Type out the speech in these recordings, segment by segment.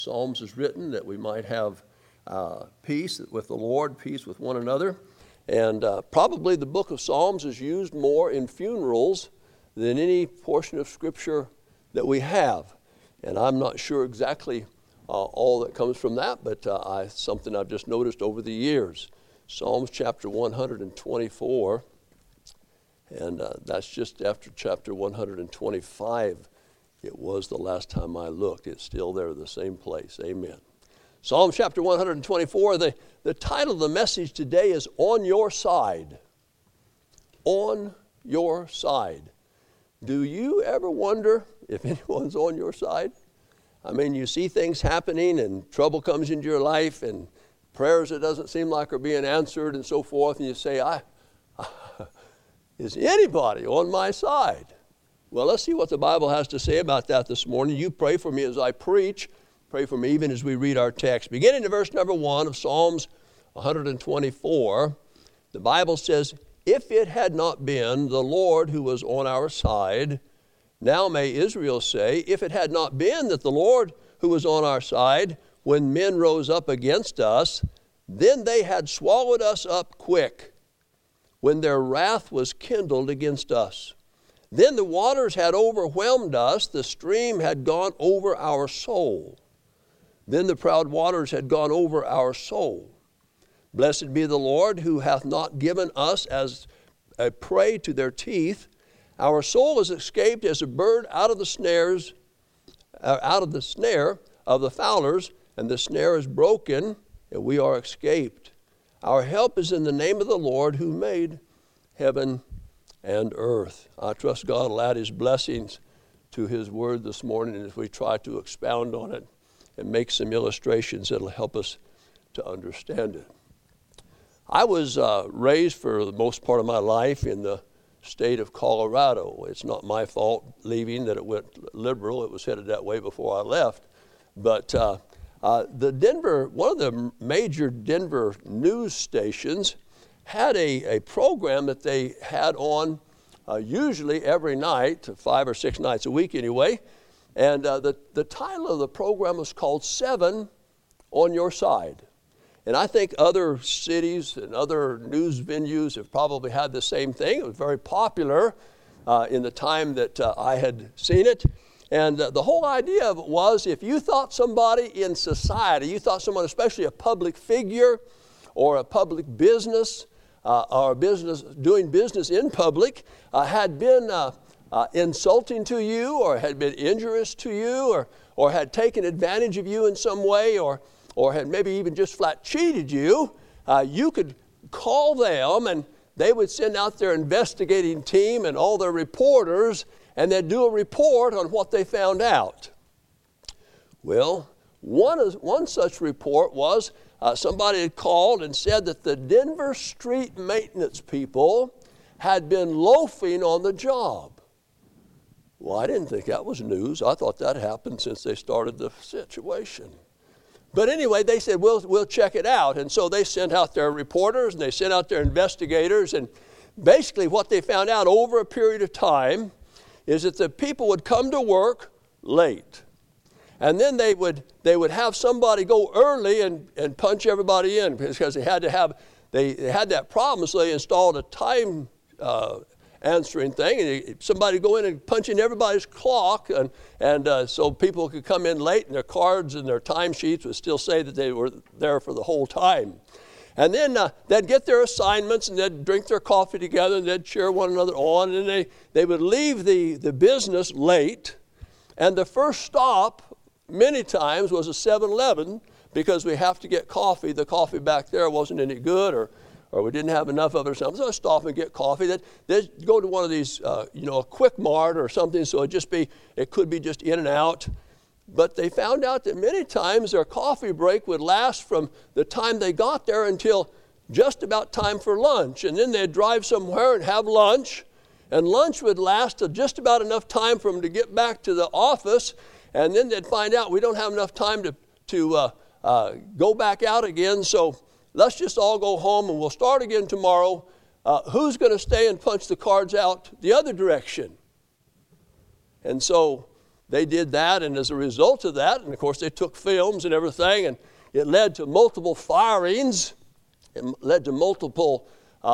Psalms is written that we might have peace with the Lord, peace with one another. And probably the book of Psalms is used more in funerals than any portion of Scripture that we have. And I'm not sure exactly all that comes from that, but something I've just noticed over the years. Psalms chapter 124, and that's just after chapter 125. It was the last time I looked. It's still there, the same place. Amen. Psalm chapter 124, the title of the message today is On Your Side. On Your Side. Do you ever wonder if anyone's on your side? I mean, you see things happening and trouble comes into your life and prayers that doesn't seem like are being answered and so forth, and you say, is anybody on my side? Well, let's see what the Bible has to say about that this morning. You pray for me as I preach. Pray for me even as we read our text. Beginning in verse number 1 of Psalms 124, the Bible says, If it had not been the Lord who was on our side, now may Israel say, if it had not been that the Lord who was on our side, when men rose up against us, then they had swallowed us up quick, when their wrath was kindled against us. Then the waters had overwhelmed us, the stream had gone over our soul. Then the proud waters had gone over our soul. Blessed be the Lord, who hath not given us as a prey to their teeth. Our soul is escaped as a bird out of the snare of the fowlers, and the snare is broken, and we are escaped. Our help is in the name of the Lord, who made heaven and earth. I trust God will add his blessings to his word this morning, and as we try to expound on it and make some illustrations that will help us to understand it. I was raised for the most part of my life in the state of Colorado. It's not my fault leaving that it went liberal. It was headed that way before I left. But one of the major Denver news stations had a program that they had on usually every night, 5 or 6 nights a week anyway. And the title of the program was called 7 on Your Side. And I think other cities and other news venues have probably had the same thing. It was very popular in the time that I had seen it. And the whole idea of it was, if you thought somebody in society, you thought someone, especially a public figure or a public business, or doing business in public, had been insulting to you, or had been injurious to you, or had taken advantage of you in some way, or had maybe even just flat cheated you, you could call them and they would send out their investigating team and all their reporters, and they'd do a report on what they found out. Well, one such report was somebody had called and said that the Denver street maintenance people had been loafing on the job. Well, I didn't think that was news. I thought that happened since they started the situation. But anyway, they said, we'll check it out. And so they sent out their reporters and they sent out their investigators. And basically what they found out over a period of time is that the people would come to work late. And then they would have somebody go early and punch everybody in, because they had that problem, so they installed a time answering thing, and somebody go in and punch in everybody's clock, and so people could come in late, and their cards and their time sheets would still say that they were there for the whole time. And then they'd get their assignments, and they'd drink their coffee together, and they'd cheer one another on, and then they would leave the business late, and the first stop many times was a 7-Eleven, because we have to get coffee. The coffee back there wasn't any good, or we didn't have enough of it or something. So I'd stop and get coffee. They'd go to one of these, a Quick Mart or something, so it could be just in and out. But they found out that many times their coffee break would last from the time they got there until just about time for lunch. And then they'd drive somewhere and have lunch, and lunch would last till just about enough time for them to get back to the office. And then they'd find out we don't have enough time to go back out again, so let's just all go home and we'll start again tomorrow. Who's going to stay and punch the cards out the other direction? And so they did that, and as a result of that, and of course they took films and everything, and it led to multiple firings. It led to multiple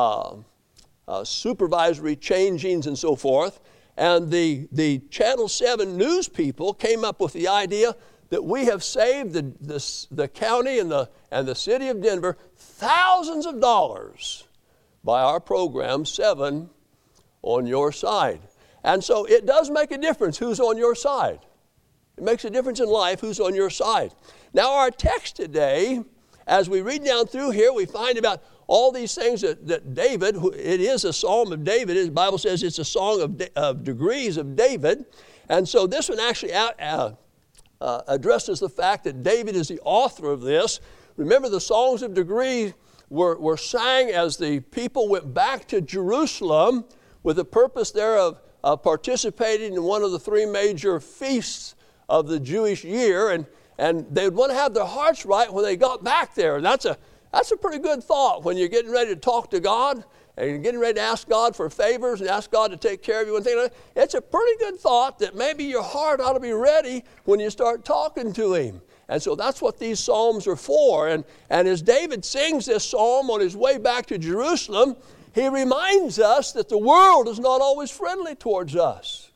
supervisory changings and so forth. And the Channel 7 news people came up with the idea that we have saved the county and the city of Denver thousands of dollars by our program, 7 on Your Side. And so it does make a difference who's on your side. It makes a difference in life who's on your side. Now our text today, as we read down through here, we find about all these things that David, it is a psalm of David. The Bible says it's a song of degrees of David. And so this one actually addresses the fact that David is the author of this. Remember, the songs of degrees were sang as the people went back to Jerusalem with the purpose there of participating in one of the 3 major feasts of the Jewish year, and they would want to have their hearts right when they got back there. And that's a pretty good thought when you're getting ready to talk to God and you're getting ready to ask God for favors and ask God to take care of you and things like that. It's a pretty good thought that maybe your heart ought to be ready when you start talking to Him. And so that's what these psalms are for. And as David sings this psalm on his way back to Jerusalem, he reminds us that the world is not always friendly towards us.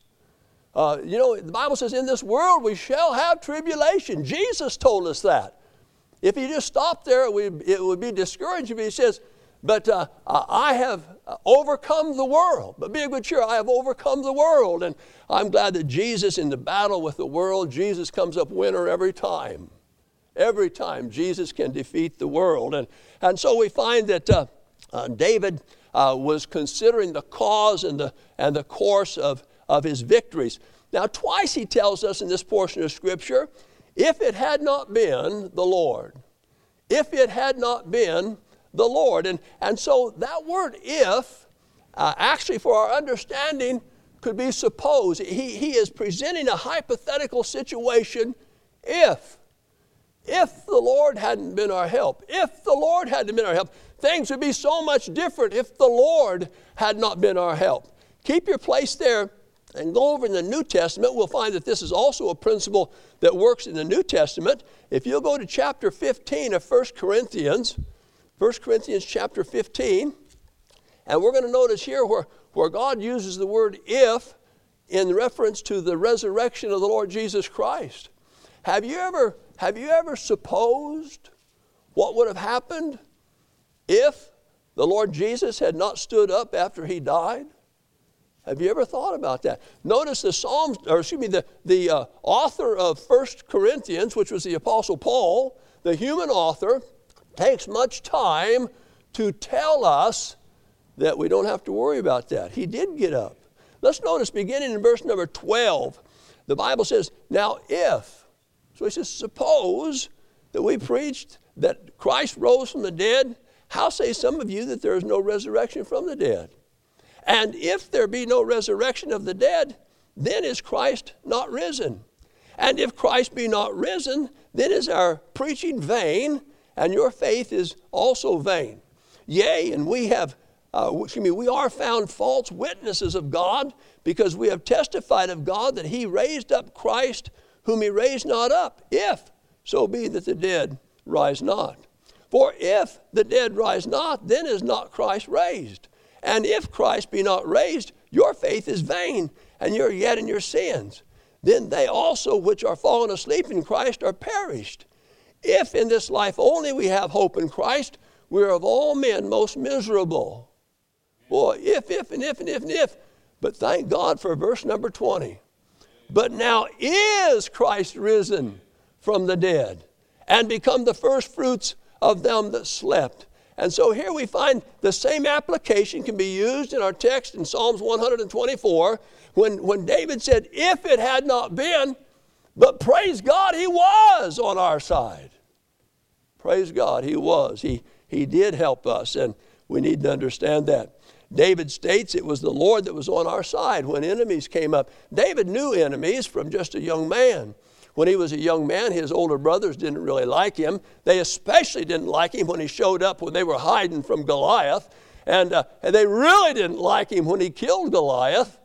The Bible says, in this world we shall have tribulation. Jesus told us that. If he just stopped there, it would be discouraging. But he says, but I have overcome the world. But be of good cheer, I have overcome the world. And I'm glad that Jesus, in the battle with the world, Jesus comes up winner every time. Every time Jesus can defeat the world. And so we find that David was considering the cause and the course of his victories. Now, twice he tells us in this portion of Scripture, if it had not been the Lord. If it had not been the Lord. And so that word if, actually for our understanding, could be suppose. He is presenting a hypothetical situation if the Lord hadn't been our help. If the Lord hadn't been our help. Things would be so much different if the Lord had not been our help. Keep your place there and go over in the New Testament. We'll find that this is also a principle that works in the New Testament. If you'll go to chapter 15 of 1 Corinthians chapter 15, and we're going to notice here where God uses the word if in reference to the resurrection of the Lord Jesus Christ. Have you ever supposed what would have happened if the Lord Jesus had not stood up after He died? Have you ever thought about that? Notice the author of 1 Corinthians, which was the Apostle Paul, the human author, takes much time to tell us that we don't have to worry about that. He did get up. Let's notice beginning in verse number 12, the Bible says, now if, so he says, suppose that we preached that Christ rose from the dead, how say some of you that there is no resurrection from the dead? And if there be no resurrection of the dead, then is Christ not risen. And if Christ be not risen, then is our preaching vain, and your faith is also vain. Yea, and we are found false witnesses of God, because we have testified of God that He raised up Christ, whom He raised not up, if so be that the dead rise not. For if the dead rise not, then is not Christ raised. And if Christ be not raised, your faith is vain, and you're yet in your sins. Then they also which are fallen asleep in Christ are perished. If in this life only we have hope in Christ, we are of all men most miserable. Boy, if. But thank God for verse number 20. But now is Christ risen from the dead, and become the first fruits of them that slept. And so here we find the same application can be used in our text in Psalms 124 when David said, if it had not been, but praise God, He was on our side. Praise God, He was. He did help us, and we need to understand that. David states it was the Lord that was on our side when enemies came up. David knew enemies from just a young man. When he was a young man, his older brothers didn't really like him. They especially didn't like him when he showed up when they were hiding from Goliath. And they really didn't like him when he killed Goliath.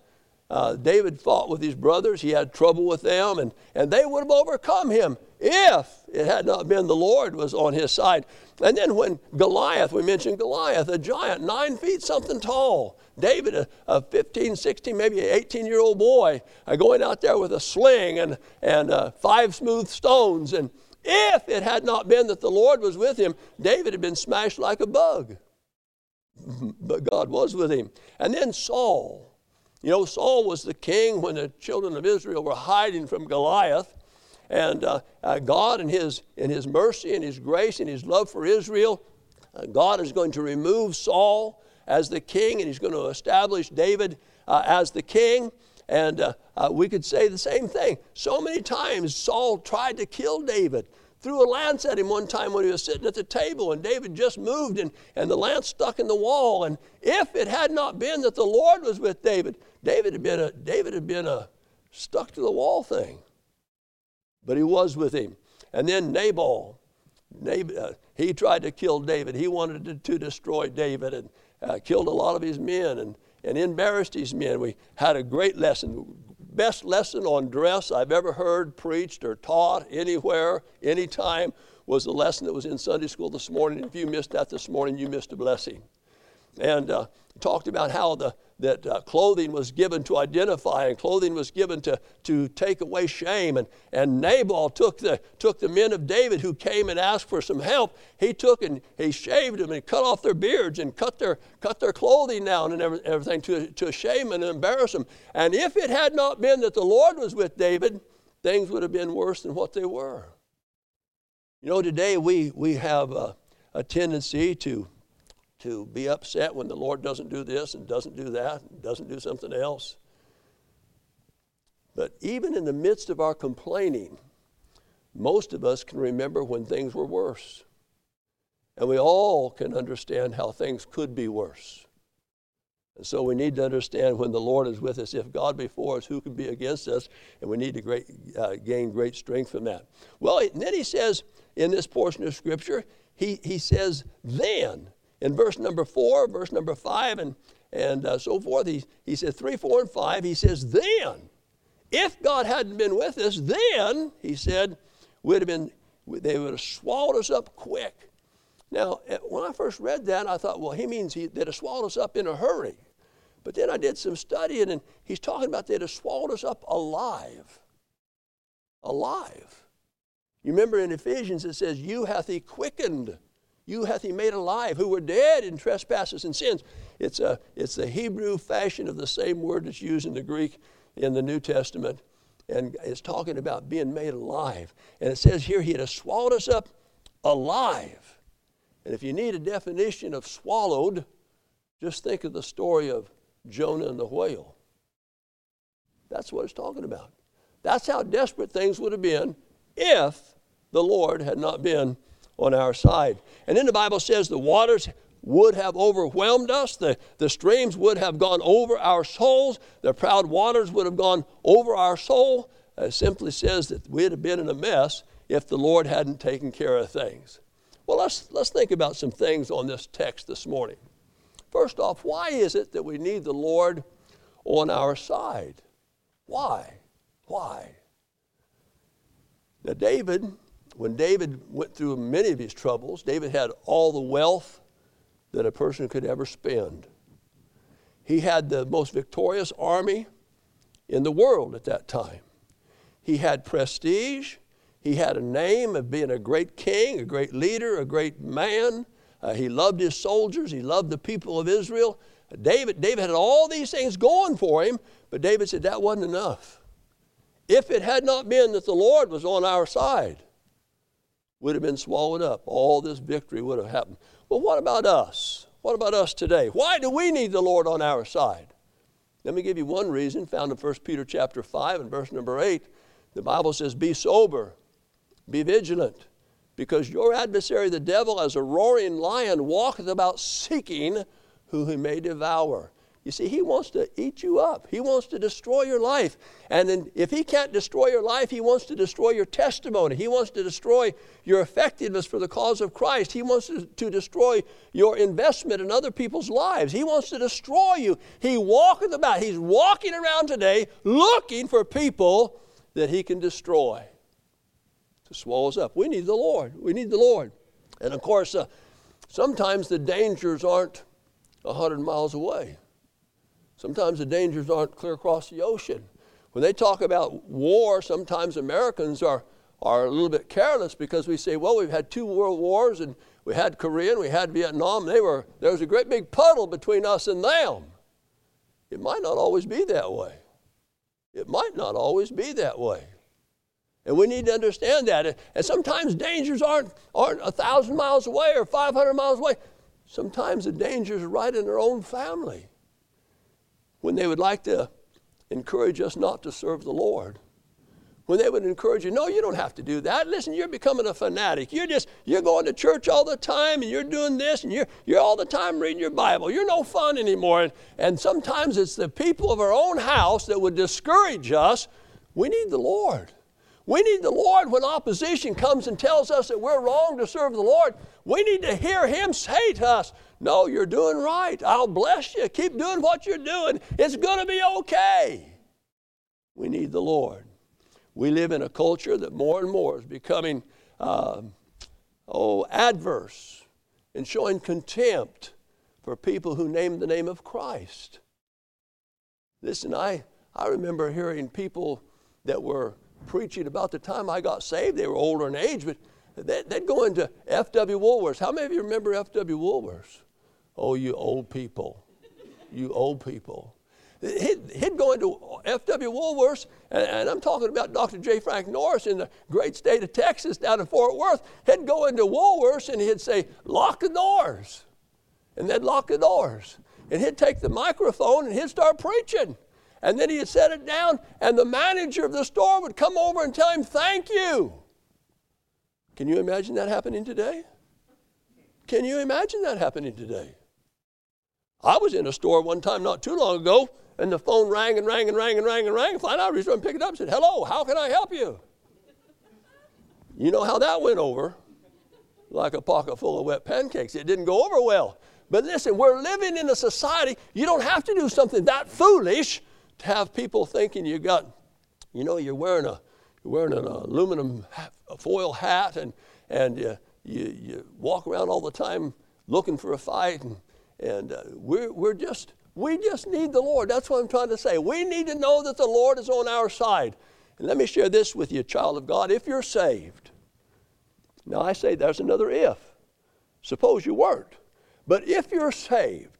David fought with his brothers. He had trouble with them, and they would have overcome him if it had not been the Lord was on his side. And then when Goliath, we mentioned Goliath, a giant, 9 feet something tall. David, a 15, 16, maybe an 18-year-old boy, going out there with a sling and 5 smooth stones. And if it had not been that the Lord was with him, David had been smashed like a bug. But God was with him. And then Saul. You know, Saul was the king when the children of Israel were hiding from Goliath. And God in his mercy and his grace and his love for Israel, God is going to remove Saul as the king, and he's going to establish David as the king. And we could say the same thing. So many times Saul tried to kill David. Threw a lance at him one time when he was sitting at the table, and David just moved, and the lance stuck in the wall. And if it had not been that the Lord was with David, David had been a stuck to the wall thing. But he was with him. And then Nabal, he tried to kill David. He wanted to destroy David, and killed a lot of his men and embarrassed his men. We had a great lesson. Best lesson on dress I've ever heard preached or taught anywhere, anytime, was the lesson that was in Sunday school this morning. If you missed that this morning, you missed a blessing. And talked about how that clothing was given to identify, and clothing was given to take away shame. And Nabal took the men of David who came and asked for some help. He took and he shaved them and cut off their beards and cut their clothing down and everything to shame and embarrass them. And if it had not been that the Lord was with David, things would have been worse than what they were. You know, today we have a tendency to be upset when the Lord doesn't do this and doesn't do that and doesn't do something else. But even in the midst of our complaining, most of us can remember when things were worse. And we all can understand how things could be worse. And so we need to understand when the Lord is with us, if God be for us, who can be against us? And we need to gain great strength from that. Well, and then he says in this portion of Scripture, he says, then, in verse number 4, verse number 5, and so forth, he says 3, 4, and 5, he says, then, if God hadn't been with us, then, he said, they would have swallowed us up quick. Now, when I first read that, I thought, well, he means they'd have swallowed us up in a hurry. But then I did some studying, and he's talking about they'd have swallowed us up alive. Alive. You remember in Ephesians it says, you hath he quickened. You hath he made alive, who were dead in trespasses and sins. It's the Hebrew fashion of the same word that's used in the Greek in the New Testament. And it's talking about being made alive. And it says here, he had swallowed us up alive. And if you need a definition of swallowed, just think of the story of Jonah and the whale. That's what it's talking about. That's how desperate things would have been if the Lord had not been on our side. And then the Bible says the waters would have overwhelmed us. The streams would have gone over our souls. The proud waters would have gone over our soul. It simply says that we'd have been in a mess if the Lord hadn't taken care of things. Well, let's think about some things on this text this morning. First off, why is it that we need the Lord on our side? Why? Now, when David went through many of his troubles, David had all the wealth that a person could ever spend. He had the most victorious army in the world at that time. He had prestige. He had a name of being a great king, a great leader, a great man. He loved his soldiers. He loved the people of Israel. David had all these things going for him, but David said that wasn't enough. If it had not been that the Lord was on our side, would have been swallowed up. All this victory would have happened. Well, what about us? What about us today? Why do we need the Lord on our side? Let me give you one reason found in 1 Peter chapter 5 and verse number 8. The Bible says, be sober, be vigilant, because your adversary the devil as a roaring lion walketh about seeking who he may devour. You see, he wants to eat you up. He wants to destroy your life. And then if he can't destroy your life, he wants to destroy your testimony. He wants to destroy your effectiveness for the cause of Christ. He wants to destroy your investment in other people's lives. He wants to destroy you. He's walking around today looking for people that he can destroy, to swallow us up. We need the Lord. We need the Lord. And of course, sometimes the dangers aren't 100 miles away. Sometimes the dangers aren't clear across the ocean. When they talk about war, sometimes Americans are a little bit careless because we say, well, we've had 2 world wars, and we had Korea and we had Vietnam. There was a great big puddle between us and them. It might not always be that way. It might not always be that way. And we need to understand that. And sometimes dangers aren't 1,000 miles away or 500 miles away. Sometimes the dangers are right in their own family, when they would like to encourage us not to serve the Lord. When they would encourage you, no, you don't have to do that. Listen, you're becoming a fanatic. You're going to church all the time, and you're doing this, and you're all the time reading your Bible. You're no fun anymore. And sometimes it's the people of our own house that would discourage us. We need the Lord. We need the Lord when opposition comes and tells us that we're wrong to serve the Lord. We need to hear him say to us, no, you're doing right. I'll bless you. Keep doing what you're doing. It's going to be okay. We need the Lord. We live in a culture that more and more is becoming adverse and showing contempt for people who name the name of Christ. Listen, I remember hearing people that were preaching about the time I got saved. They were older in age, but they'd go into F.W. Woolworths. How many of you remember F.W. Woolworths? Oh, you old people. You old people. He'd go into F.W. Woolworths, and I'm talking about Dr. J. Frank Norris in the great state of Texas down in Fort Worth. He'd go into Woolworths and he'd say, lock the doors. And they'd lock the doors. And he'd take the microphone and he'd start preaching. And then he'd set it down, and the manager of the store would come over and tell him, thank you. Can you imagine that happening today? Can you imagine that happening today? I was in a store one time not too long ago, and the phone rang and rang and rang and rang and rang. Finally, I reached over and picked it up and said, hello, how can I help you? You know how that went over? Like a pocket full of wet pancakes. It didn't go over well. But listen, we're living in a society, you don't have to do something that foolish to have people thinking you're wearing an aluminum foil hat and you walk around all the time looking for a fight, and we just need the Lord. That's what I'm trying to say. We need to know that the Lord is on our side. And let me share this with you, child of God. If you're saved, now I say there's another if. Suppose you weren't. But if you're saved,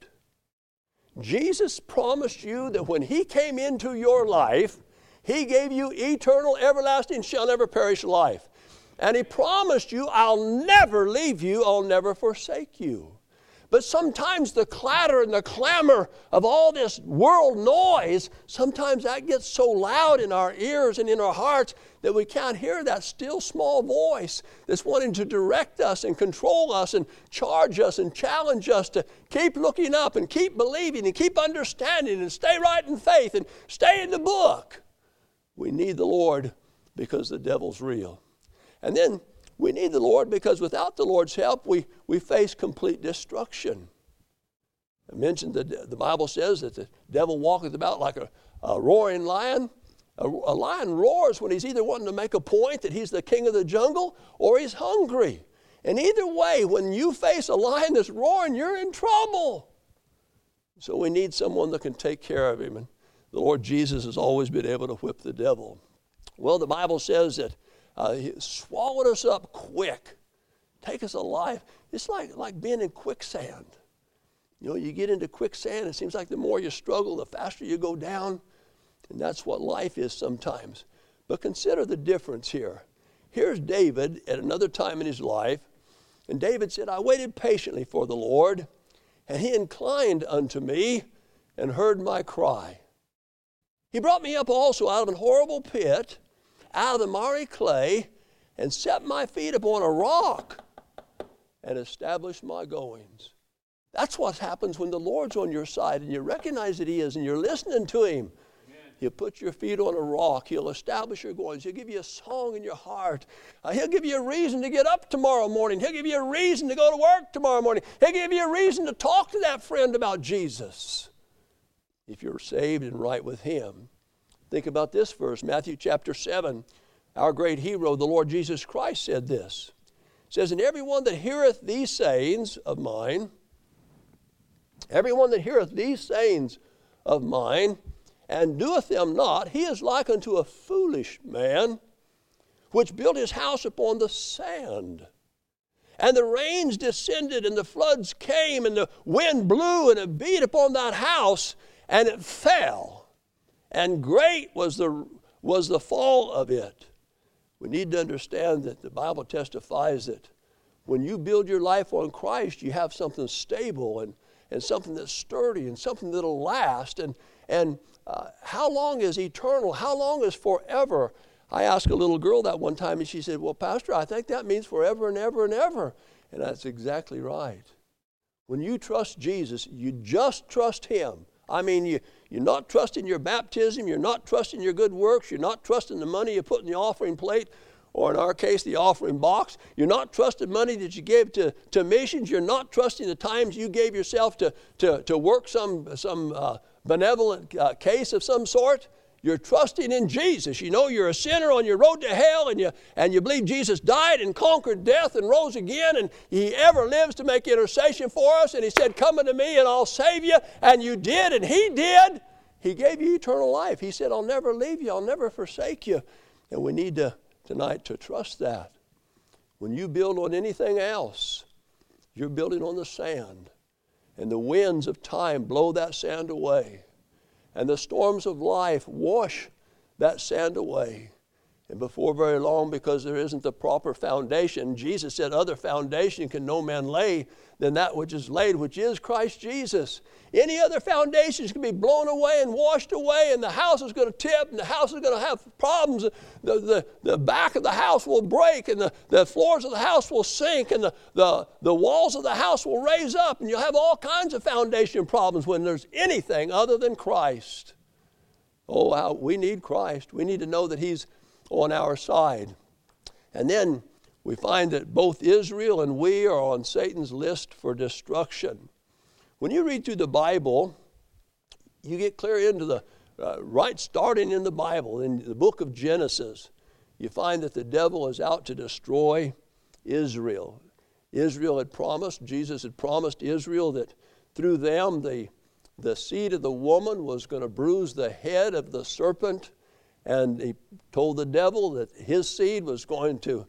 Jesus promised you that when he came into your life, he gave you eternal, everlasting, shall never perish life. And he promised you, I'll never leave you, I'll never forsake you. But sometimes the clatter and the clamor of all this world noise, sometimes that gets so loud in our ears and in our hearts that we can't hear that still small voice that's wanting to direct us and control us and charge us and challenge us to keep looking up and keep believing and keep understanding and stay right in faith and stay in the book. We need the Lord because the devil's real. And then we need the Lord because without the Lord's help, we face complete destruction. I mentioned that the Bible says that the devil walketh about like a roaring lion. A lion roars when he's either wanting to make a point that he's the king of the jungle or he's hungry. And either way, when you face a lion that's roaring, you're in trouble. So we need someone that can take care of him. And the Lord Jesus has always been able to whip the devil. Well, the Bible says that he swallowed us up quick, take us alive. It's like being in quicksand. You know, you get into quicksand, it seems like the more you struggle, the faster you go down. And that's what life is sometimes. But consider the difference here. Here's David at another time in his life. And David said, I waited patiently for the Lord, and he inclined unto me and heard my cry. He brought me up also out of an horrible pit, out of the miry clay, and set my feet upon a rock and established my goings. That's what happens when the Lord's on your side and you recognize that he is and you're listening to him. He'll put your feet on a rock. He'll establish your goings. He'll give you a song in your heart. He'll give you a reason to get up tomorrow morning. He'll give you a reason to go to work tomorrow morning. He'll give you a reason to talk to that friend about Jesus. If you're saved and right with him. Think about this verse, Matthew chapter 7. Our great hero, the Lord Jesus Christ, said this. It says, and everyone that heareth these sayings of mine, everyone that heareth these sayings of mine, and doeth them not, he is like unto a foolish man, which built his house upon the sand. And the rains descended, and the floods came, and the wind blew, and it beat upon that house, and it fell. And great was the fall of it. We need to understand that the Bible testifies that when you build your life on Christ, you have something stable and something that's sturdy and something that'll last. And how long is eternal? How long is forever? I asked a little girl that one time, and she said, well, Pastor, I think that means forever and ever and ever. And that's exactly right. When you trust Jesus, you just trust him. I mean, you're not trusting your baptism. You're not trusting your good works. You're not trusting the money you put in the offering plate, or in our case, the offering box. You're not trusting money that you gave to missions. You're not trusting the times you gave yourself to work some benevolent case of some sort. You're trusting in Jesus. You know you're a sinner on your road to hell, and you believe Jesus died and conquered death and rose again, and he ever lives to make intercession for us. And he said, come unto me and I'll save you. And you did, and he did. He gave you eternal life. He said, I'll never leave you. I'll never forsake you. And we need tonight to trust that. When you build on anything else, you're building on the sand. And the winds of time blow that sand away. And the storms of life wash that sand away. And before very long, because there isn't the proper foundation, Jesus said, other foundation can no man lay than that which is laid, which is Christ Jesus. Any other foundations can be blown away and washed away, and the house is going to tip, and the house is going to have problems. The back of the house will break, and the floors of the house will sink, and the walls of the house will raise up, and you'll have all kinds of foundation problems when there's anything other than Christ. Oh, how we need Christ. We need to know that he's on our side. And then we find that both Israel and we are on Satan's list for destruction. When you read through the Bible, you get clear into the, right starting in the Bible, in the book of Genesis, you find that the devil is out to destroy Israel. Israel had promised, Jesus had promised Israel that through them the seed of the woman was going to bruise the head of the serpent. And he told the devil that his seed was going to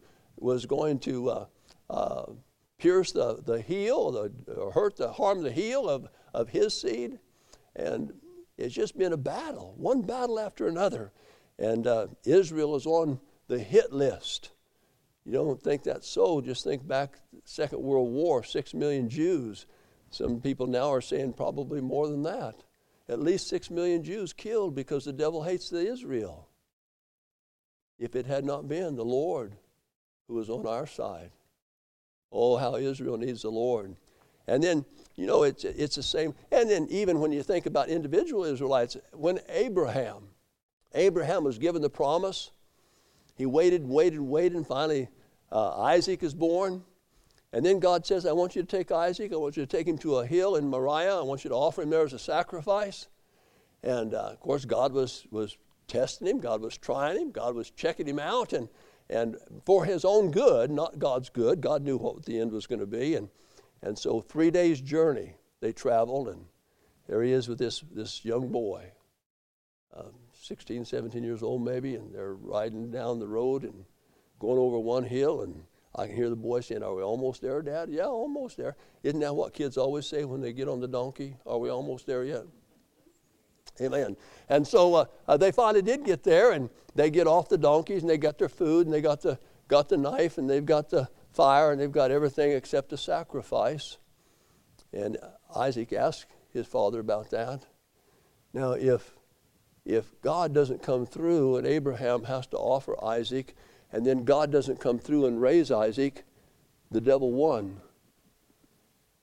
pierce the heel, or harm the heel of his seed. And it's just been a battle, one battle after another. And Israel is on the hit list. You don't think that's so. Just think back to the Second World War, 6 million Jews. Some people now are saying probably more than that. At least 6 million Jews killed because the devil hates Israel. If it had not been the Lord who was on our side. Oh, how Israel needs the Lord. And then, you know, it's the same. And then even when you think about individual Israelites, when Abraham was given the promise, he waited, and finally Isaac is born. And then God says, I want you to take Isaac. I want you to take him to a hill in Moriah. I want you to offer him there as a sacrifice. And, of course, God was testing him. God was trying him. God was checking him out. And for his own good, not God's good. God knew what the end was going to be. And so 3 days' journey, they traveled. And there he is with this young boy, 16, 17 years old maybe. And they're riding down the road and going over one hill. And I can hear the boy saying, are we almost there, Dad? Yeah, almost there. Isn't that what kids always say when they get on the donkey? Are we almost there yet? Amen. And so they finally did get there, and they get off the donkeys, and they got their food, and they got the knife, and they've got the fire, and they've got everything except the sacrifice. And Isaac asked his father about that. Now, if God doesn't come through, and Abraham has to offer Isaac, and then God doesn't come through and raise Isaac, the devil won.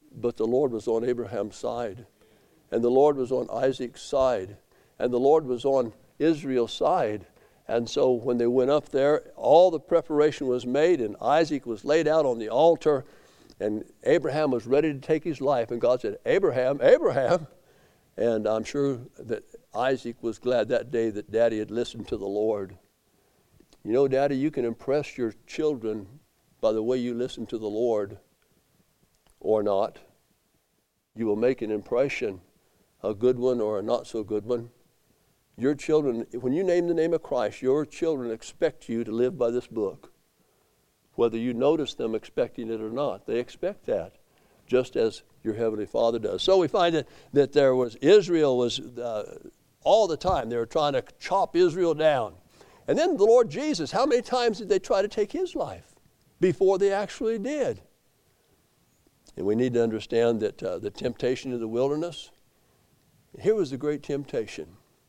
But the Lord was on Abraham's side. And the Lord was on Isaac's side. And the Lord was on Israel's side. And so when they went up there, all the preparation was made, and Isaac was laid out on the altar, and Abraham was ready to take his life. And God said, Abraham, Abraham. And I'm sure that Isaac was glad that day that Daddy had listened to the Lord. You know, Daddy, you can impress your children by the way you listen to the Lord or not. You will make an impression, a good one or a not so good one. Your children, when you name the name of Christ, your children expect you to live by this book. Whether you notice them expecting it or not, they expect that, just as your Heavenly Father does. So we find that there was, Israel was all the time, they were trying to chop Israel down. And then the Lord Jesus, how many times did they try to take his life before they actually did? And we need to understand that the temptation of the wilderness, here was the great temptation.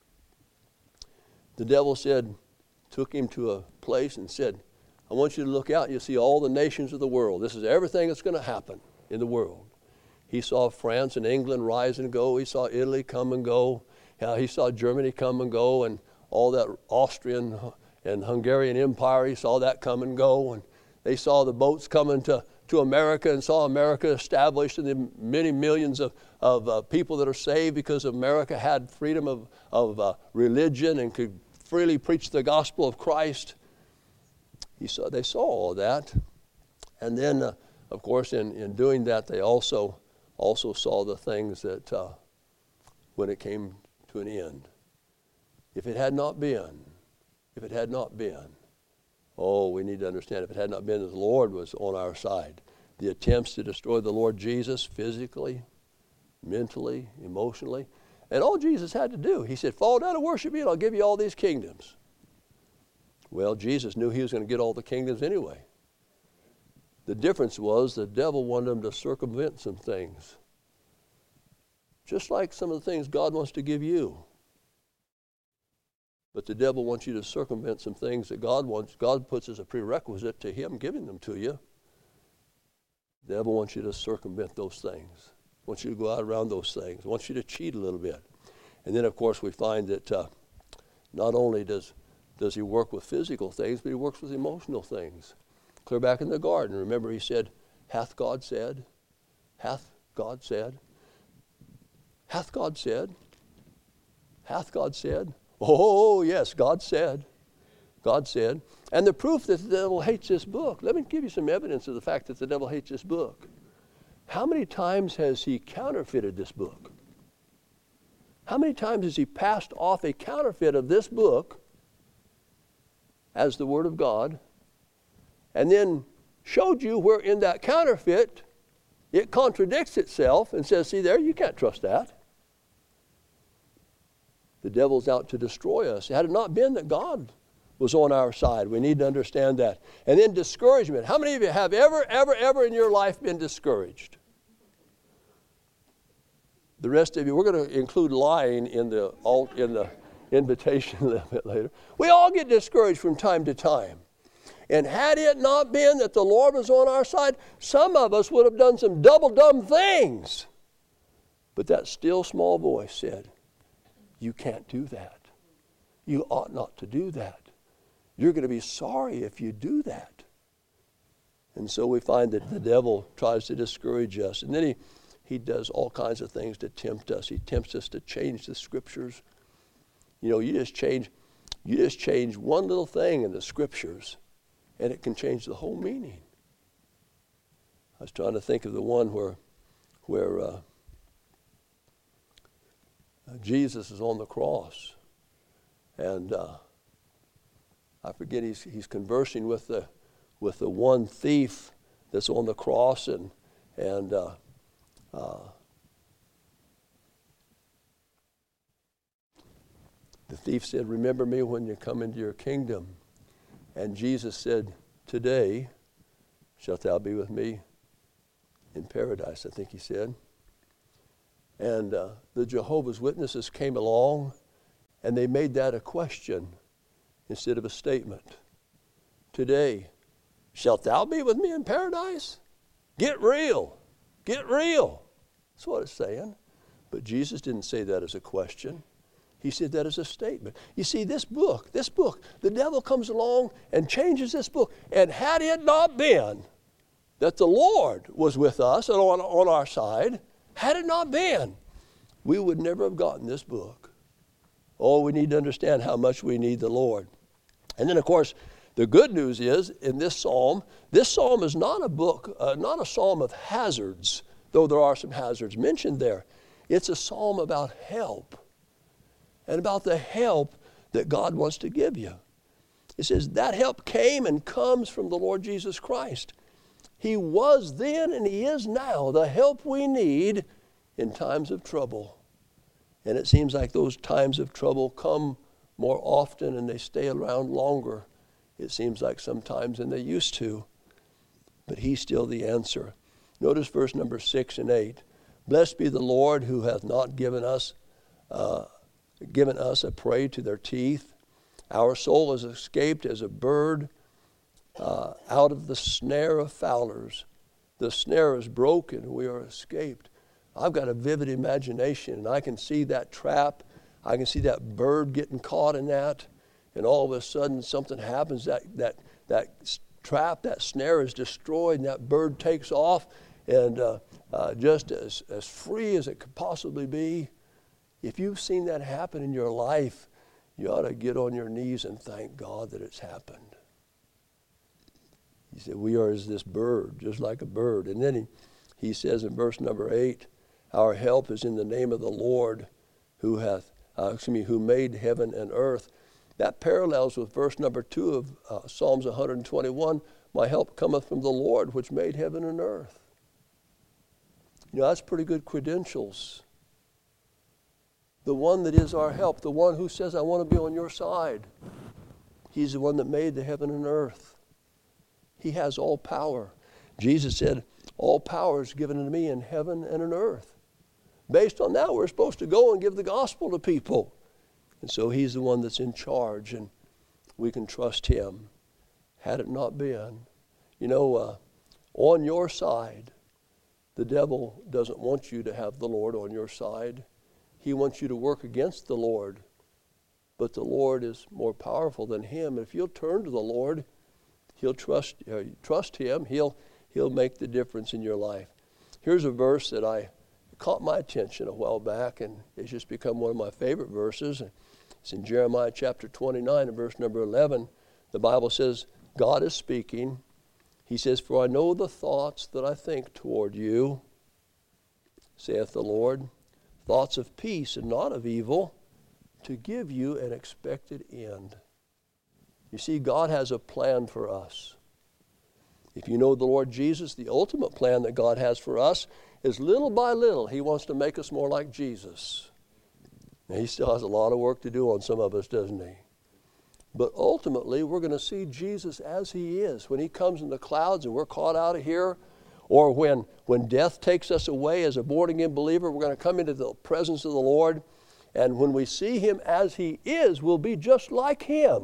The devil took him to a place and said, I want you to look out and you'll see all the nations of the world. This is everything that's going to happen in the world. He saw France and England rise and go. He saw Italy come and go. He saw Germany come and go, and all that Austrian and Hungarian empire, he saw that come and go. And they saw the boats coming to America, and saw America established, and the many millions of people that are saved because America had freedom of religion and could freely preach the gospel of Christ. They saw all that. And then, of course, in doing that, they also saw the things that when it came to an end. If it had not been, oh, we need to understand, if it had not been that the Lord was on our side, the attempts to destroy the Lord Jesus physically, mentally, emotionally, and all Jesus had to do, he said, fall down and worship me and I'll give you all these kingdoms. Well, Jesus knew he was going to get all the kingdoms anyway. The difference was the devil wanted him to circumvent some things. Just like some of the things God wants to give you. But the devil wants you to circumvent some things that God wants. God puts as a prerequisite to him giving them to you. The devil wants you to circumvent those things. Wants you to go out around those things. Wants you to cheat a little bit. And then, of course, we find that not only does he work with physical things, but he works with emotional things. Clear back in the garden, remember he said, hath God said? Hath God said? Hath God said? Hath God said? Oh, yes, God said. God said. And the proof that the devil hates this book, let me give you some evidence of the fact that the devil hates this book. How many times has he counterfeited this book? How many times has he passed off a counterfeit of this book as the Word of God, and then showed you where in that counterfeit it contradicts itself and says, see there, you can't trust that. The devil's out to destroy us. Had it not been that God was on our side, we need to understand that. And then discouragement. How many of you have ever in your life been discouraged? The rest of you, we're going to include lying in the invitation a little bit later. We all get discouraged from time to time. And had it not been that the Lord was on our side, some of us would have done some double dumb things. But that still small voice said, you can't do that. You ought not to do that. You're going to be sorry if you do that. And so we find that the devil tries to discourage us. And then he does all kinds of things to tempt us. He tempts us to change the Scriptures. You know, you just change one little thing in the Scriptures, and it can change the whole meaning. I was trying to think of the one where Jesus is on the cross, and I forget he's conversing with the one thief that's on the cross, and the thief said, remember me when you come into your kingdom. And Jesus said, today shalt thou be with me in paradise, I think he said. And the Jehovah's Witnesses came along, and they made that a question instead of a statement. Today, shalt thou be with me in paradise? Get real. Get real. That's what it's saying. But Jesus didn't say that as a question. He said that as a statement. You see, this book, the devil comes along and changes this book. And had it not been that the Lord was with us and on our side, had it not been, we would never have gotten this book. Oh, we need to understand how much we need the Lord. And then, of course, the good news is in this psalm is not a book, not a psalm of hazards, though there are some hazards mentioned there. It's a psalm about help and about the help that God wants to give you. It says that help came and comes from the Lord Jesus Christ. He was then and he is now the help we need in times of trouble. And it seems like those times of trouble come more often and they stay around longer. It seems like sometimes than they used to. But he's still the answer. Notice verse number 6 and 8. Blessed be the Lord who hath not given us a prey to their teeth. Our soul has escaped as a bird out of the snare of fowlers. The snare is broken. We are escaped. I've got a vivid imagination, and I can see that trap. I can see that bird getting caught in that, and all of a sudden something happens. That trap, that snare is destroyed, and that bird takes off, and just as free as it could possibly be. If you've seen that happen in your life, you ought to get on your knees and thank God that it's happened. He said, we are as this bird, just like a bird. And then he says in verse number 8, our help is in the name of the Lord who made heaven and earth. That parallels with verse number 2 of Psalms 121. My help cometh from the Lord which made heaven and earth. You know, that's pretty good credentials. The one that is our help, the one who says, I want to be on your side. He's the one that made the heaven and earth. He has all power. Jesus said, all power is given unto me in heaven and in earth. Based on that, we're supposed to go and give the gospel to people. And so he's the one that's in charge, and we can trust him. Had it not been, on your side, the devil doesn't want you to have the Lord on your side. He wants you to work against the Lord. But the Lord is more powerful than him. If you'll turn to the Lord, he'll trust him. He'll make the difference in your life. Here's a verse that caught my attention a while back, and it's just become one of my favorite verses. It's in Jeremiah chapter 29 and verse number 11. The Bible says, God is speaking. He says, for I know the thoughts that I think toward you, saith the Lord, thoughts of peace and not of evil, to give you an expected end. You see, God has a plan for us. If you know the Lord Jesus, the ultimate plan that God has for us is little by little, he wants to make us more like Jesus. Now, he still has a lot of work to do on some of us, doesn't he? But ultimately, we're going to see Jesus as he is. When he comes in the clouds and we're caught out of here, or when death takes us away as a born-again believer, we're going to come into the presence of the Lord. And when we see him as he is, we'll be just like him.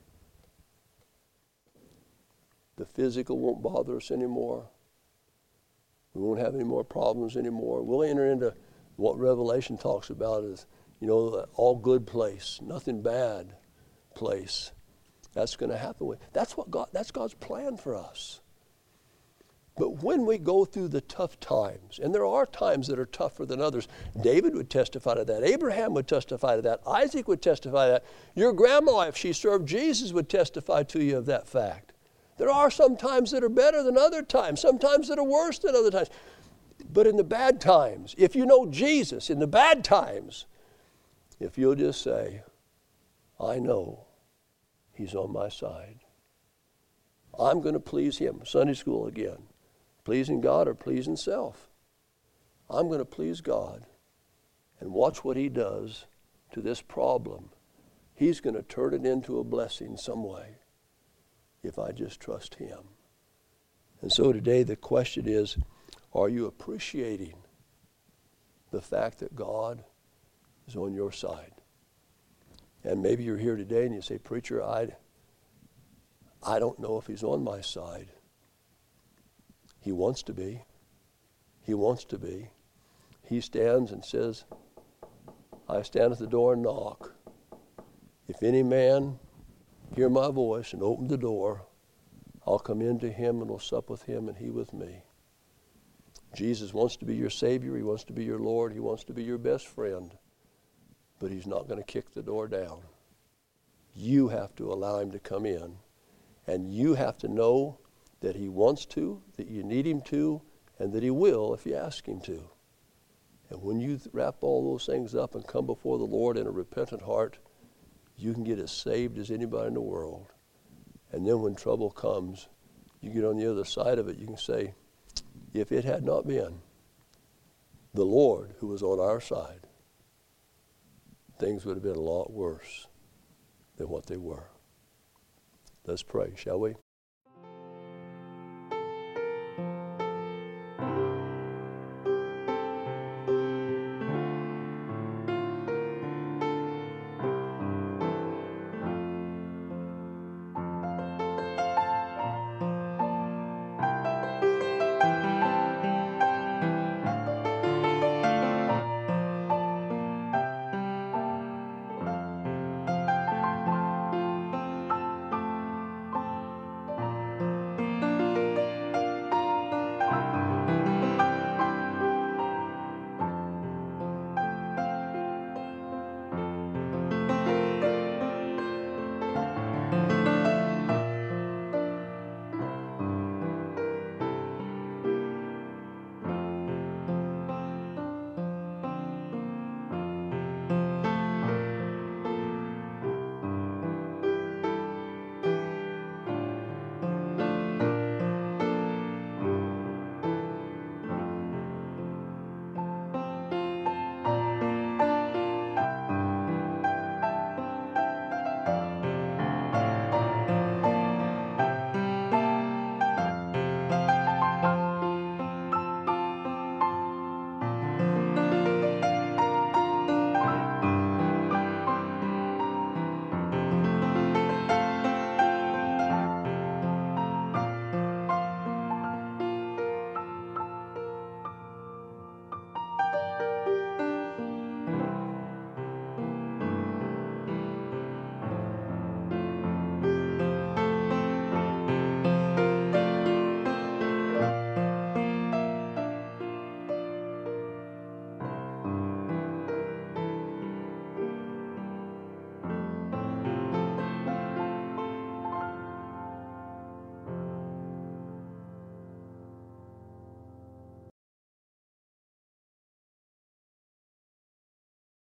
The physical won't bother us anymore. We won't have any more problems anymore. We'll enter into what Revelation talks about as, all good place, nothing bad place. That's going to happen. That's God's plan for us. But when we go through the tough times, and there are times that are tougher than others, David would testify to that. Abraham would testify to that. Isaac would testify to that. Your grandma, if she served Jesus, would testify to you of that fact. There are some times that are better than other times, sometimes that are worse than other times. But in the bad times, if you know Jesus, in the bad times, if you'll just say, I know he's on my side. I'm going to please him. Sunday school again. Pleasing God or pleasing self. I'm going to please God. And watch what he does to this problem. He's going to turn it into a blessing some way if I just trust him. And so today the question is, are you appreciating the fact that God is on your side? And maybe you're here today and you say, preacher, I don't know if he's on my side. He wants to be. He wants to be. He stands and says, I stand at the door and knock. If any man hear my voice and open the door, I'll come into him and will sup with him and he with me. Jesus wants to be your Savior. He wants to be your Lord. He wants to be your best friend. But he's not going to kick the door down. You have to allow him to come in. And you have to know that he wants to, that you need him to, and that he will if you ask him to. And when you wrap all those things up and come before the Lord in a repentant heart, you can get as saved as anybody in the world. And then when trouble comes, you get on the other side of it, you can say, if it had not been the Lord who was on our side, things would have been a lot worse than what they were. Let's pray, shall we?